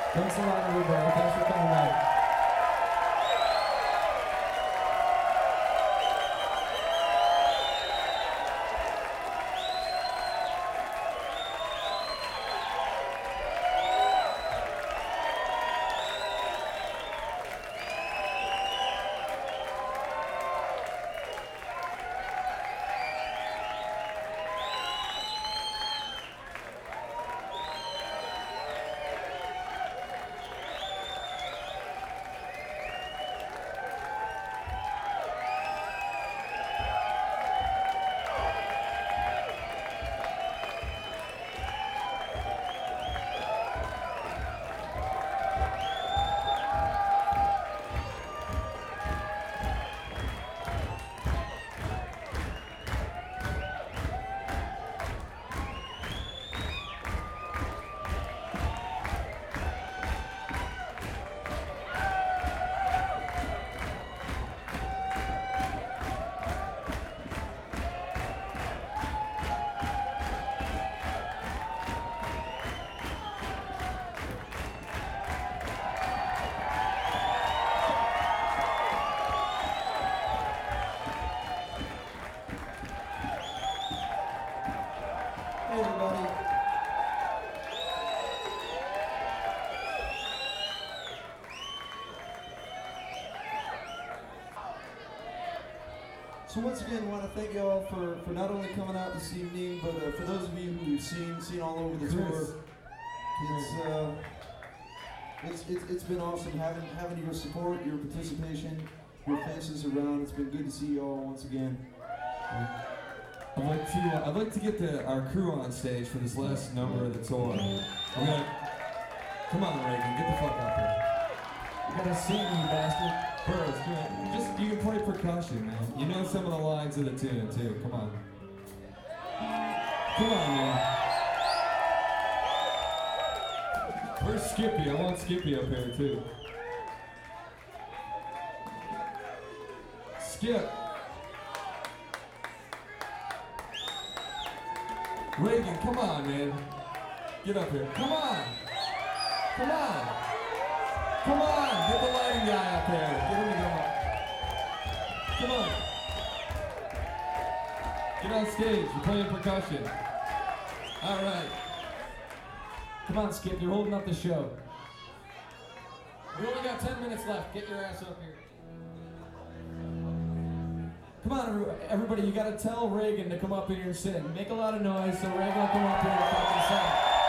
Thanks a lot, everybody. Thanks for coming out. Hey, everybody. So once again, I want to thank you all for not only coming out this evening, but for those of you who've seen all over the tour. It's been awesome having your support, your participation, your faces around. It's been good to see you all once again. I'd like to get our crew on stage for this last number of the tour. Come on, Reagan, get the fuck up here. You gotta sing, you bastard. Burroughs, come on. You can play percussion, man. You know some of the lines of the tune, too. Come on. Come on, man. Where's Skippy? I want Skippy up here, too. Skip. Reagan, come on, man. Get up here. Come on. Come on. Come on. Get the lighting guy up there. Get him to go up. Come on. Get on stage. You're playing percussion. All right. Come on, Skip. You're holding up the show. We only got 10 minutes left. Get your ass up here. Come on, everybody, you gotta tell Reagan to come up here and sing. Make a lot of noise so Reagan will come up here and fucking sing.